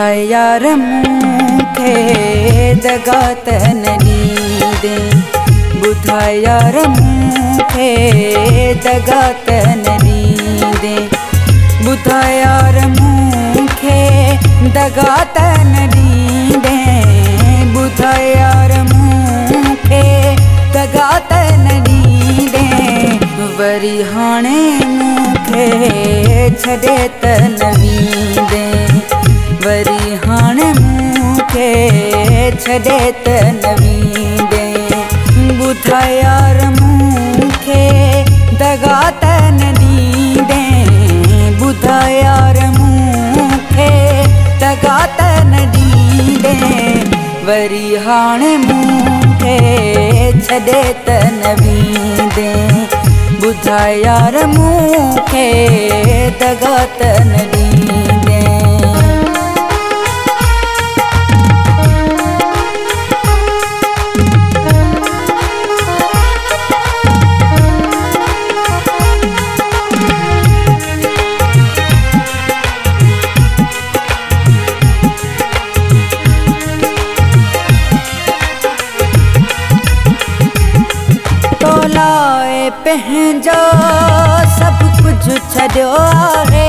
ॿुधाए यार मूंखे दगा त न ॾींदे, ॿुधाए यार मूंखे दगा त न ॾींदे, ॿुधाए यार मूंखे दगा त न ॾींदे, ॿुधाए यार मूंखे दगा त न ॾींदे, वरी हाणे मूंखे छॾे त न वेंदे, वरी हाणे मूंखे छॾे त न वेंदे, ॿुधाए यार मूंखे दगा त न ॾींदे, ॿुधाए यार मूंखे दगा त न ॾींदे, वरी हाणे मूंखे छॾे त न वेंदे, ॿुधाए यार मूंखे दगा त न ॾींदे। तोलाए पंहिंजो सभु कुझु छॾियो आहे,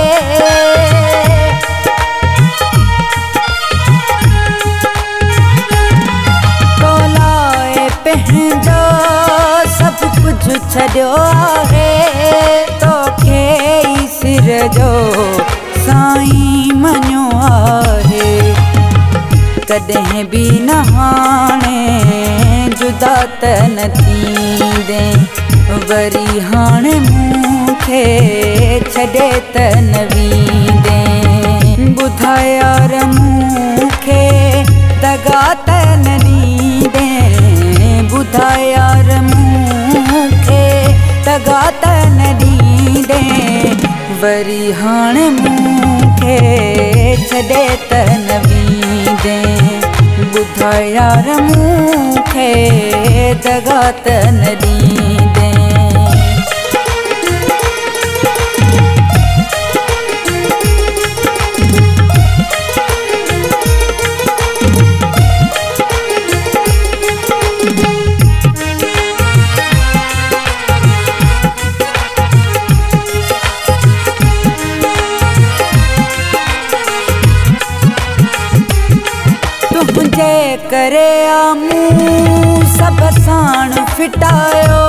तोलाए पंहिंजो सभु कुझु छॾियो आहे, तोखे ई सिर जो साईं मञियो आहे, कॾहिं बि न हाणे जुदा त न थींदे, वरी हाणे मूंखे छॾे त न वेंदे, ॿुधाए यार मूंखे दगा त न ॾींदे, ॿुधाए यार मूंखे दगा त न ॾींदे, वरी हाणे मूंखे छॾे त न वेंदे, ॿुधाए यार मूंखे दगा त न ॾींदे। तुंहिंजे करे मूं सभु साण फिटायो,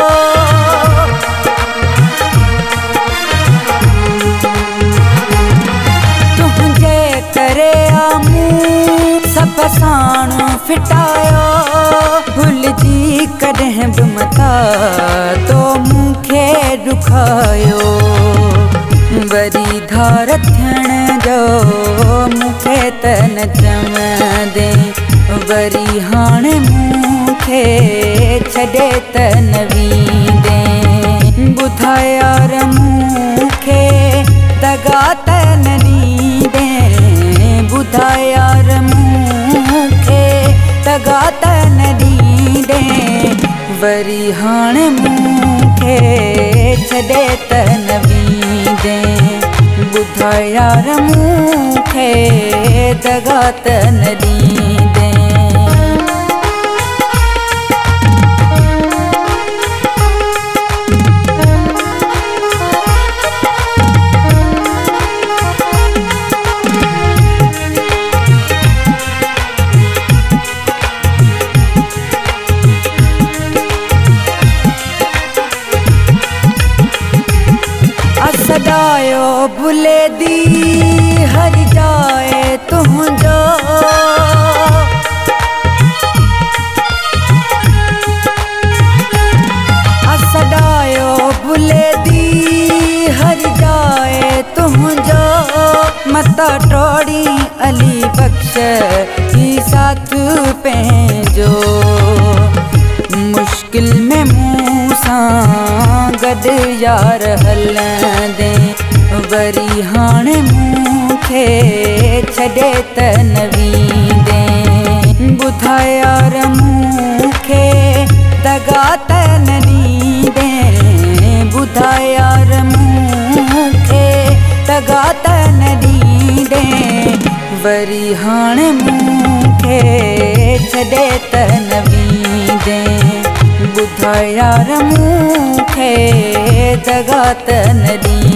तुंहिंजे करे मूं सभु साण फिटायो, भुलिजी कॾहिं बि मथा तो मूंखे ॾुखायो, वरी धार थियण जो मूंखे त न चवंदे, वरी हाणे मूंखे छॾे त न वेंदे, ॿुधाए यार मूंखे दगा त न ॾींदे, ॿुधाए यार मूंखे दगा त न ॾींदे, वरी हाणे मूंखे छॾे त न वेंदे, ॿुधाए यार मूंखे दगा त न ॾींदे। सदायो भुले दी हर जाए तुंहिंजो, सदायो भुले दी हर जाए तुंहिंजो, मता टोड़ी अली बख्श ही साथ पंहिंजो, मुश्किल में मूं सां गॾु यार हलंदे, वरी हाणे मूंखे छॾे त न वेंदे, ॿुधाए यार मूंखे दगा त न ॾींदे, ॿुधाए यार मूंखे दगा त न ॾींदे, वरी हाणे मूंखे छॾे त न वींदे ॿुधाए यार मूंखे दगा त न ॾींदे